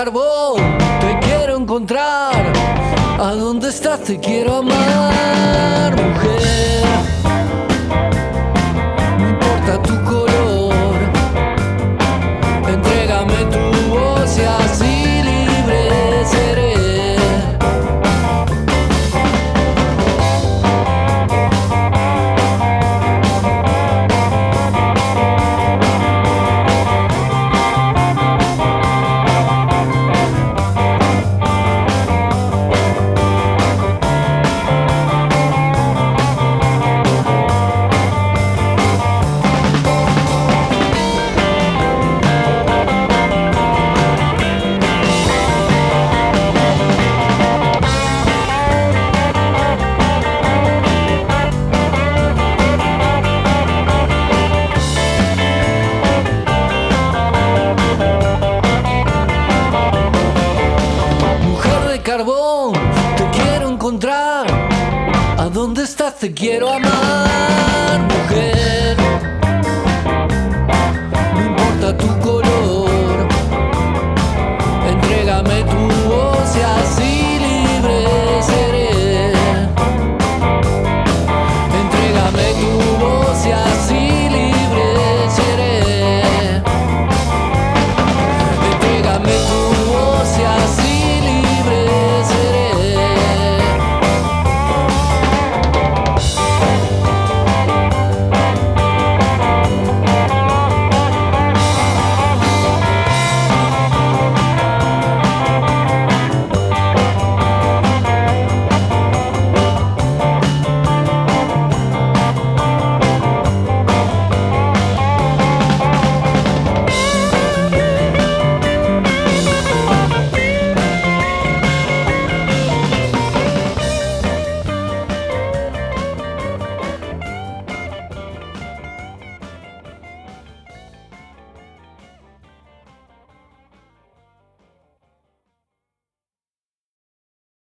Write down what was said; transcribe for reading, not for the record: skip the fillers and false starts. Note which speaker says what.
Speaker 1: carbón, te quiero encontrar. ¿A dónde estás? Te quiero amar, mujer. No importa tu color, entrégame tu voz y así libre seré. Carbón, te quiero encontrar. ¿A dónde estás? Te quiero amar.